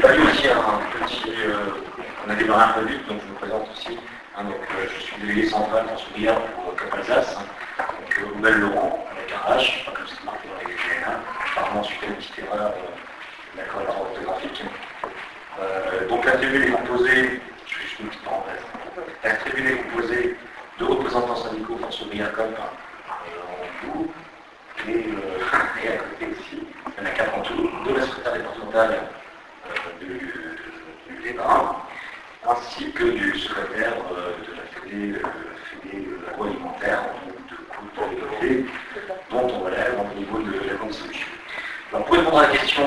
pas eu aussi on a démarré un peu vite, donc je me présente aussi. Donc, je suis délégué central France Ouvrière pour Cap Alsace, donc Nouvelle-Laurent, avec un H, pas comme c'est marqué dans les GNA. Apparemment, suite à une petite erreur d'accord orthographique. Donc la tribune est composée, je fais juste une petite parenthèse, la tribune est composée de représentants syndicaux Force Ouvrière COP en tout, et à côté aussi, il y en a 4 en tout, de la secrétaire départementale du débat, ainsi que du secrétaire de la Fédé agroalimentaire, de Fédé, dont on relève au niveau de la contribution. Alors pour répondre à la question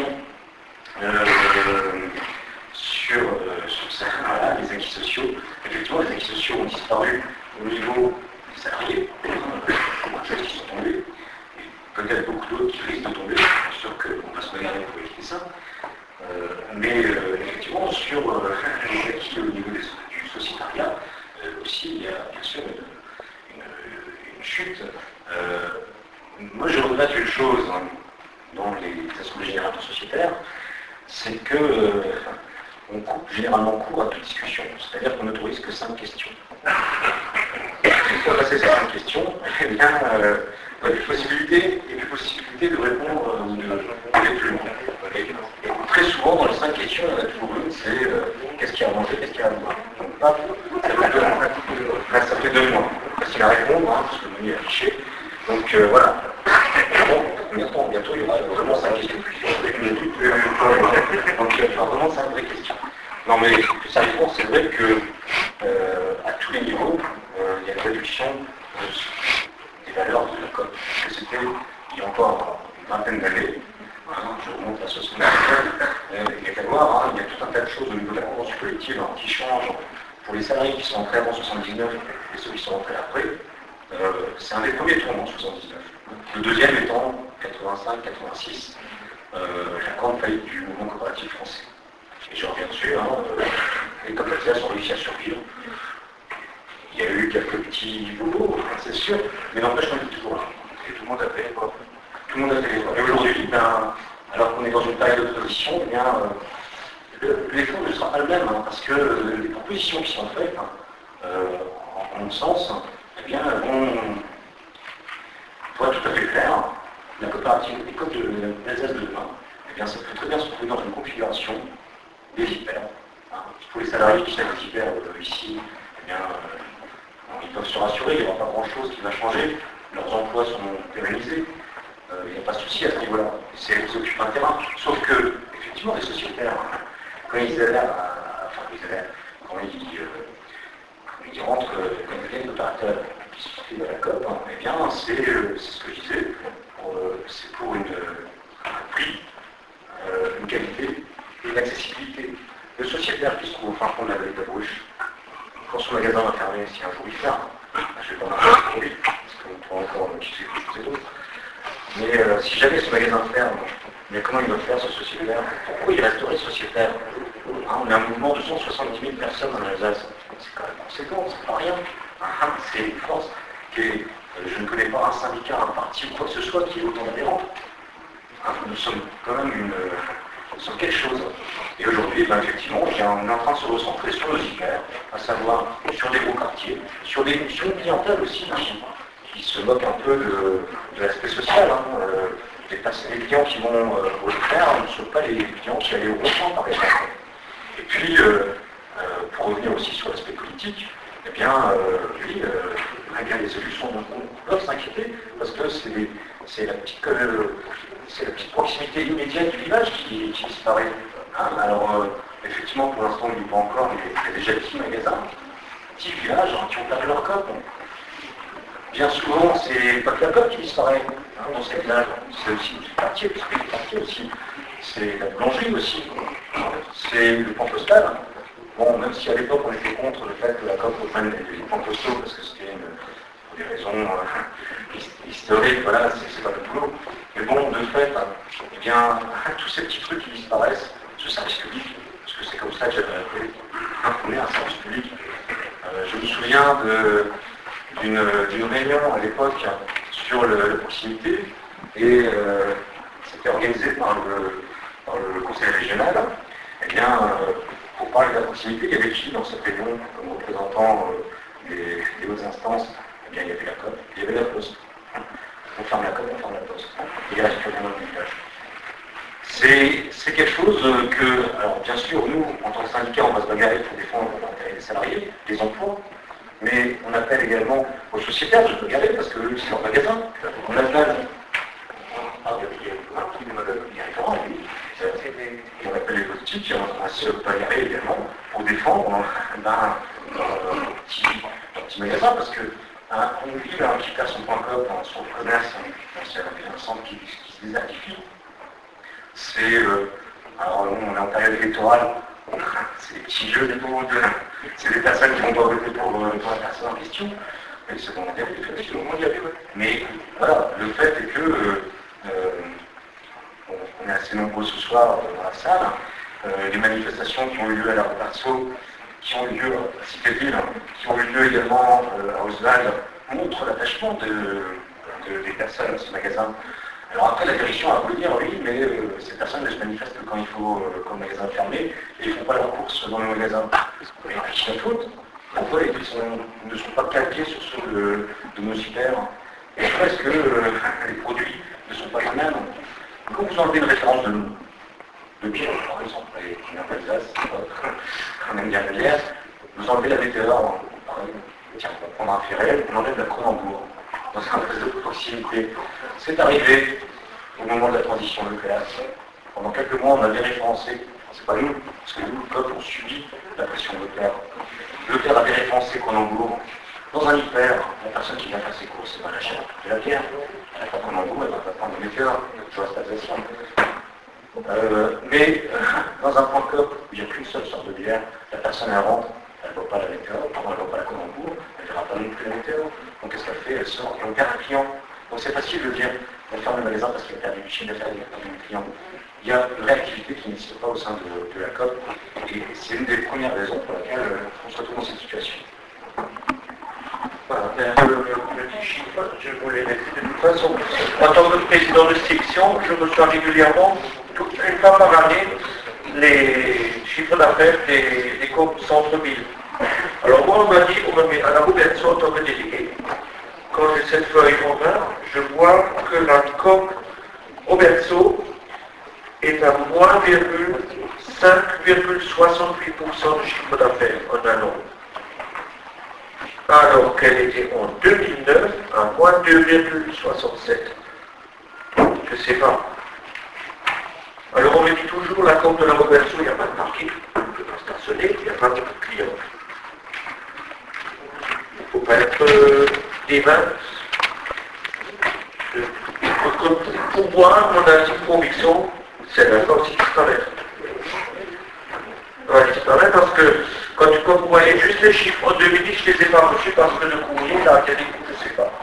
sur ça, voilà, les acquis sociaux, effectivement les acquis sociaux ont disparu au niveau des salariés, ceux qui sont tombés, et peut-être beaucoup d'autres qui risquent de tomber, je suis sûr qu'on va se regarder pour éviter ça. Mais effectivement, sur les acquis au niveau du sociétariat, aussi, il y a bien sûr une chute. Moi, je regrette une chose dans les assemblées générales sociétaires, c'est que on coupe généralement court à toute discussion. C'est-à-dire qu'on n'autorise que 5 questions. Une fois passé ces 5 questions, eh bien, il y a des possibilités de répondre ou d'aller plus loin. Et très souvent, dans les 5 questions, il y en a toujours une, c'est qu'est-ce qu'il y a à manger, qu'est-ce qu'il y a à boire. Donc, pas, ça fait 2 mois. Facile à répondre, parce que le menu est affiché. Donc voilà. Bon, bientôt, il y aura vraiment 5 questions. Donc il y aura vraiment 5 vraies questions. Non mais plus sérieusement, c'est vrai que à tous les niveaux, il y a une réduction des valeurs de la COP. Parce que c'était il y a encore une vingtaine d'années, je remonte à 79, il y a qu'à voir, il y a tout un tas de choses au niveau de la convention collective qui changent pour les salariés qui sont entrés avant 79 et ceux qui sont entrés après. C'est un des premiers tournants, 79. Le deuxième étant 85-86, la grande faillite du mouvement coopératif français. Et je reviens dessus, les coopératives ont réussi à survivre. Il y a eu quelques petits bobos, c'est sûr, mais n'empêche qu'on est toujours là. Et tout le monde a fait l'effort. Tout le monde a fait l'effort. Et aujourd'hui, alors qu'on est dans une période d'opposition, eh bien, l'effort ne sera pas le même, parce que les propositions qui sont faites, en mon sens, eh bien, pour être tout à fait clair, la coopérative école de l'Alsace de demain, eh bien, ça peut très bien se trouver dans une configuration des hyper. Pour les salariés qui sont des hyper ici, eh bien, ils peuvent se rassurer, il n'y aura pas grand-chose qui va changer, leurs emplois sont pérennisés, il n'y a pas de souci à ce niveau-là, ils occupent un terrain. Sauf que, effectivement, les sociétaires, quand ils rentrent, quand ils deviennent opérateurs, qui se souscrivent à la COP, eh bien, c'est ce que je disais, c'est pour un prix, une qualité et une accessibilité. Le sociétaire qui se trouve au fin fond de la vallée de la Bruche, quand son magasin va fermer, si un jour il ferme, je ne vais pas m'arrêter pour lui, parce qu'on pourra encore utiliser quelque chose et d'autre. Mais si jamais ce magasin ferme, mais comment il va faire ce sociétaire? Pourquoi il resterait sociétaire? On a un mouvement de 170 000 personnes en Alsace. C'est quand même conséquent, c'est pas rien. C'est une force. Et je ne connais pas un syndicat, un parti ou quoi que ce soit qui est autant adhérent. Nous sommes quand même sur quelque chose. Et aujourd'hui, effectivement, on est en train de se recentrer sur nos hyper, à savoir sur des gros quartiers, sur une clientèle aussi, qui se moque un peu de l'aspect social. Les clients qui vont au Leclerc ne sont pas les clients qui allaient au rond-point, par exemple. Et puis, pour revenir aussi sur l'aspect politique, eh bien, oui, malgré les solutions, on peut s'inquiéter, parce que c'est la petite proximité immédiate du village qui disparaît. Alors, effectivement, pour l'instant, il n'y a pas encore, mais il y a déjà 10 magasins, 10 villages qui ont perdu leur COP. Bien souvent, c'est pas que la COP qui disparaît dans ces villages, c'est aussi le quartier, aussi. C'est la boulangerie aussi, c'est le pan postal. Bon, même si à l'époque on était contre le fait que la COP reprenne les pans postaux, parce que c'était pour des raisons historiques, voilà, c'est pas le boulot. Mais bon, de fait, eh bien, tous ces petits trucs qui disparaissent, ce service public, parce que c'est comme ça que j'avais appelé un service public. Je me souviens d'une réunion à l'époque sur la proximité, et c'était organisé par le conseil régional. Eh bien, pour parler de la proximité, il y avait qui dans cette réunion comme représentant des hautes instances? Eh bien, il y avait la COP, il y avait la Poste. On ferme la COP, on ferme la Poste. Il reste plus rien dans le village. C'est quelque chose que, alors bien sûr, nous, en tant que syndicat, on va se bagarrer pour défendre l'intérêt des salariés, des emplois, mais on appelle également aux sociétaires de se bagarrer parce que eux, c'est leur magasin. On appelle, on appelle les politiques à se bagarrer également pour défendre un petit magasin parce que une ville qui perd son point com, son commerce, c'est un centre qui se désertifie. Alors on est en période électorale, c'est des petits jeux de c'est des personnes qui vont pas voter pour la personne en question, mais c'est bon, mais voilà, le fait est que on est assez nombreux ce soir dans la salle, les manifestations qui ont eu lieu à la Roberto, qui ont eu lieu à Cité-Ville, qui ont eu lieu également à Oswald, montrent l'attachement des personnes à ce magasin. Alors après, la direction a voulu dire oui, mais ces personnes ne se manifestent que quand il faut, quand le magasin est fermé, et ils ne font pas leurs courses dans le magasin. Mais à qui la faute? Pourquoi ils ne sont pas calqués sur ceux de nos hyper? Et est-ce que les produits ne sont pas les mêmes? Quand vous enlevez une référence de bière, par exemple, et qui n'a pas de glace, on aime bien la bière, vous enlevez la météore, tiens, on va prendre un ferret, on enlève la Cronenbourg, dans un test de proximité. C'est arrivé au moment de la transition nucléaire. Pendant quelques mois, on avait référencé, c'est pas nous, parce que nous, le peuple, on subit la pression nucléaire. Leclerc avait référencé Cronenbourg. Dans un hyper, la personne qui vient faire ses courses, c'est pas la chaîne de la bière. Elle n'a pas Cronenbourg, elle va pas prendre le météore, je reste à ça. Mais dans un point COP où il n'y a qu'une seule sorte de bière, la personne elle rentre, elle ne voit pas la météore, elle ne voit pas la Cronenbourg, elle ne verra pas non plus la météore. Donc qu'est-ce qu'elle fait? Elle sort et on perd un client. Donc c'est facile de dire, elle ferme le magasin parce qu'elle a perdu du chiffre d'affaires, elle a perdu du client. Il y a une réactivité qui n'existe pas au sein de la COP, et c'est une des premières raisons pour laquelle on se retrouve dans cette situation. Voilà, le petit chiffre, je vous l'ai laissé de toute façon. En tant que président de section, je reçois régulièrement, une fois par année, les chiffres d'affaires des COP centre-ville. Alors moi, on m'a dit, on me met à la Roberto en tant que délégué. Quand j'ai cette feuille en main, je vois que la COP Roberto est à moins 5,68% de chiffre d'affaires en un an. Alors qu'elle était en 2009 à moins 2,67. Je ne sais pas. Alors on me dit toujours la COP de la Roberto, il n'y a pas de parking, on ne peut pas stationner, il n'y a pas de clients. Il ne faut pas être des mains. Pour moi, mon intime conviction, c'est la COP qui disparaît. Elle va disparaître parce que quand vous voyez juste les chiffres en 2010, je ne les ai pas reçus parce que le courrier, là, il y a des coups, je ne sais pas.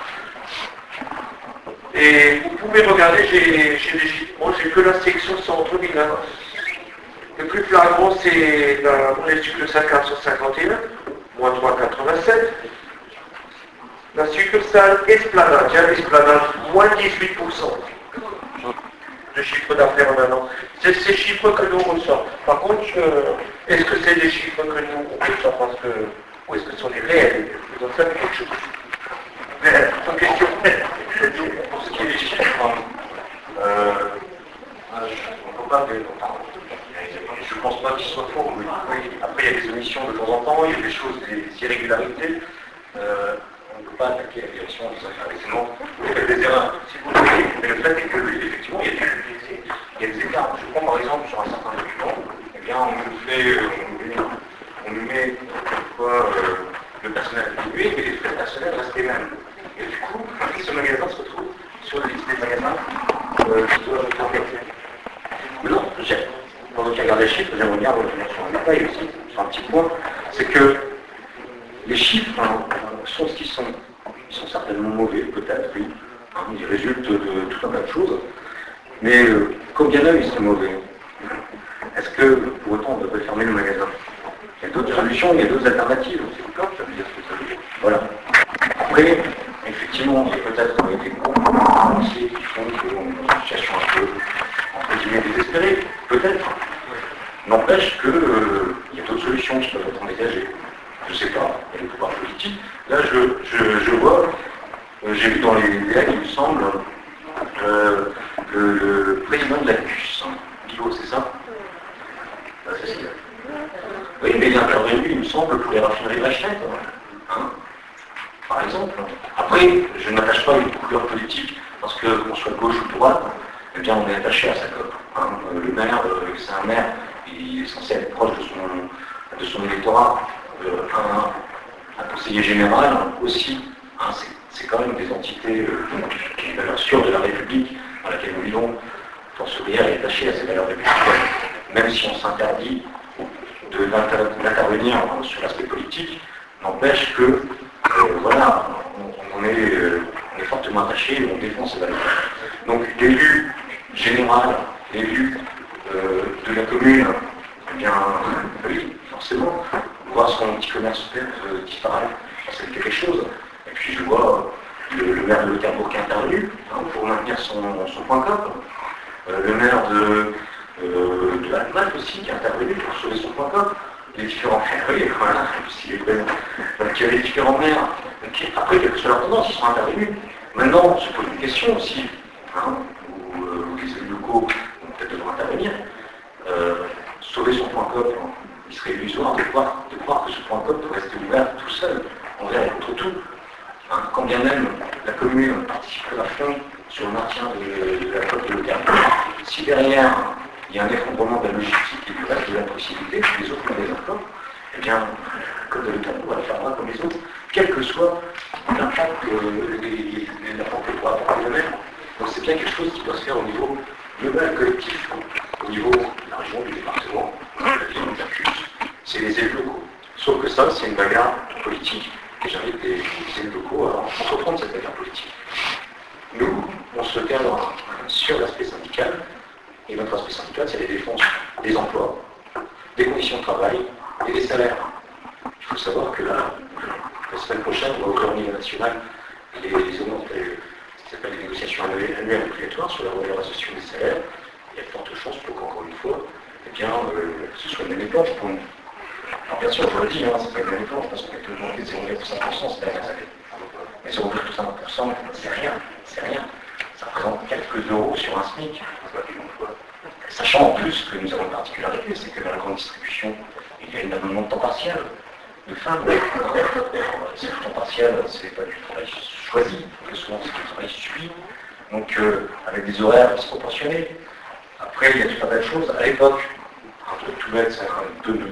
Et vous pouvez regarder, j'ai des chiffres. Moi, j'ai que la section centre-ville. Le plus flagrant, c'est on est sur le 5451, moins 3,87. La succursale Esplanade, il y a l'Esplanade, moins 18% de chiffre d'affaires en un an. C'est ces chiffres que nous reçoivons. Par contre, est-ce que c'est des chiffres que nous reçoivons parce que, ou est-ce que ce sont des réels? Donc ça, c'est quelque chose. Mais en question, pour ce qui est des chiffres, on ne peut pas. Je ne pense pas qu'ils soient faux. Oui. Après, il y a des omissions de temps en temps, il y a des choses, des irrégularités. On ne peut pas attaquer la direction en disant effectivement, vous faites des erreurs. Si vous voulez, mais le fait est que, effectivement, il y a des écarts. Je prends par exemple sur un certain document, eh bien, on nous met quoi, le personnel attribué, mais les frais personnels restent les mêmes. Et du coup, ce magasin se retrouve sur la liste des magasins qui doivent être enquêtés. Mais non, pendant qu'il regarde les chiffres, j'aimerais bien revenir sur un détail aussi, sur un petit point, c'est que les chiffres sont ce qu'ils sont. Ils sont certainement mauvais, peut-être, oui. Ils résultent de tout un tas de choses. Mais combien d'heures ils sont mauvais? Est-ce que, pour autant, on devrait fermer le magasin? Il y a d'autres solutions, il y a d'autres alternatives. Voilà. Après, effectivement, il y a peut-être des groupes financiers qui font que nous sommes dans une situation un peu, entre guillemets, désespérée. Peut-être. N'empêche n'empêche qu'il y a d'autres solutions qui peuvent être envisagées. Je ne sais pas, il y a le pouvoir politique. Là, je vois, j'ai vu dans les DL, il me semble, le président de la CUS, Guillaume, c'est ça? C'est ça. Oui, mais il est intervenu, il me semble, pour les raffineries de Vachette, hein, par exemple. Après, je ne m'attache pas à une couleur politique, parce que qu'on soit gauche ou droite, eh bien, on est attaché à sa COP. Hein. Le maire, c'est un maire, il est censé être proche de son électorat. Un conseiller général aussi, hein, c'est quand même des entités qui ont des valeurs sûres de la République dans laquelle nous vivons. Force ouvrière est attachée à ces valeurs républicaines, même si on s'interdit d'intervenir sur l'aspect politique, n'empêche que voilà, on est fortement attaché et on défend ces valeurs. Donc l'élu général, l'élu de la commune, eh bien oui, forcément, voir son petit commerce disparaître, c'est quelque chose. Et puis je vois le maire de Lauterbourg qui est intervenu pour maintenir son point COP. Le maire de Allemagne aussi qui est intervenu pour sauver son point COP. Les différents maires, oui, voilà, s'il est présent. Donc il y a les différents maires. Après, quelle que soit leur tendance, ils sont intervenus. Maintenant, on se pose une question aussi, hein, où les élus locaux vont peut-être devoir intervenir. Sauver son point COP, il serait illusoire de croire que ce point COP peut rester ouvert tout seul, envers et contre tout. Hein, quand bien même la commune participerait à fond sur le maintien de la COP de Lauterbourg, si derrière il y a un effondrement de la logistique et du reste de la possibilité, les autres ont des emplois, eh bien, la COP de Lauterbourg elle fera comme les autres, quel que soit l'impact qu'elle pourra apporter le même. Donc c'est bien quelque chose qui doit se faire au niveau global, collectif, au niveau de la région, du département, de la ville, de la CUS, c'est les élus locaux. Sauf que ça, c'est une bagarre politique, et j'invite les élus locaux à entreprendre cette bagarre politique. Nous, on se cadre sur l'aspect syndical, et notre aspect syndical, c'est la défense des emplois, des conditions de travail et des salaires. Il faut savoir que là, la semaine prochaine, on va au niveau national les s'appelle les négociations annuelles obligatoires sur la revalorisation des salaires. Il y a de fortes chances pour qu'encore une fois, eh bien, ce soit une année blanche pour nous. Alors bien sûr, je vous le dis, c'est pas une année blanche parce qu'on est augmenté de 0,5% ces dernières années. Mais 0,5%, c'est rien, c'est rien. Ça représente quelques euros sur un SMIC. Sachant en plus que nous avons une particularité, c'est que dans la grande distribution, il y a énormément de temps partiel de femmes. C'est le temps partiel, c'est pas du travail choisi, que souvent c'est du travail subi. Donc avec des horaires disproportionnés. Après, il y a tout un tas de choses. À l'époque, un truc tout bête, c'est un peu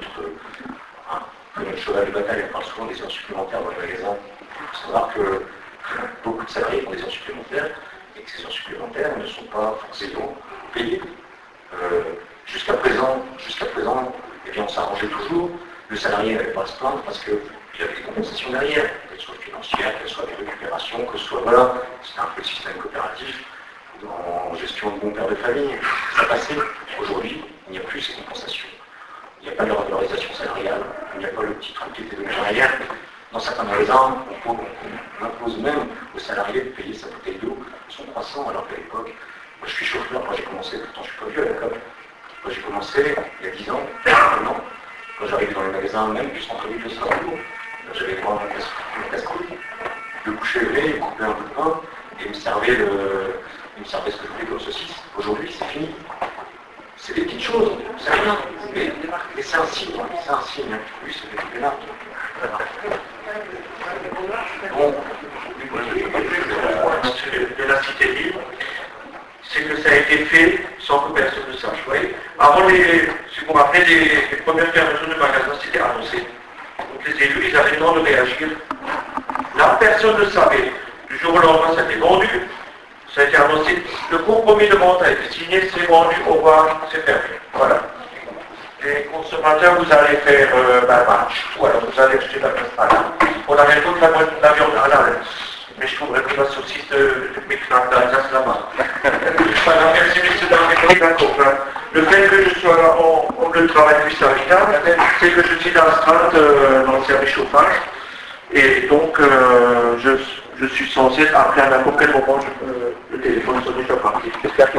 notre cheval de bataille, on parle souvent des heures supplémentaires dans le magasin. Il faut savoir que beaucoup de salariés font des heures supplémentaires et que ces heures supplémentaires ne sont pas forcément payées. Jusqu'à présent, eh bien, on s'arrangeait toujours. Le salarié n'avait pas à se plaindre parce qu'il y avait des compensations derrière, qu'elles soient financières, qu'elles soient des récupérations, que ce soit, voilà, c'était un peu le système coopératif en gestion de bon père de famille. Ça passait. Aujourd'hui, il n'y a plus ces compensations. Il n'y a pas de revalorisation salariale, il n'y a pas le petit truc qui était donné derrière. Dans certains magasins, on impose même aux salariés de payer sa bouteille d'eau, son croissant, alors qu'à l'époque, moi je suis chauffeur, quand j'ai commencé, pourtant je suis pas vieux à la COP. Quand j'ai commencé, il y a 10 ans, maintenant, quand j'arrivais dans les magasins, même du centre-ville de Strasbourg, j'avais droit à un casse-couille. Le boucher levé, il me coupait un peu de pain, et il me servait ce que je voulais comme saucisse. Aujourd'hui, c'est fini. C'est des petites choses, c'est rien, mais c'est un signe, Oui, c'est là. Bon, de la cité libre, c'est que ça a été fait sans que personne ne sache. Vous voyez, avant si vous vous rappelez, les premières fermetures de magasins, c'était annoncé. Donc les élus, ils avaient le temps de réagir. Là, personne ne savait. Du jour au lendemain, ça a été vendu. Ça a été annoncé. Le compromis de vente a été signé, c'est vendu, au revoir, c'est fermé. Voilà. Les consommateurs, vous allez faire match, ou alors vous allez acheter la place. On avait toute la viande à la mais je trouverais que la saucisse de Michelin d'Alsace là-bas. Voilà, merci messieurs dames, d'accord. Le fait que je sois là en le travail du syndicat, c'est que je suis dans la strate, dans le service chauffage, et donc je suis censé, après à n'importe quel moment, le téléphone sonne, je suis parti.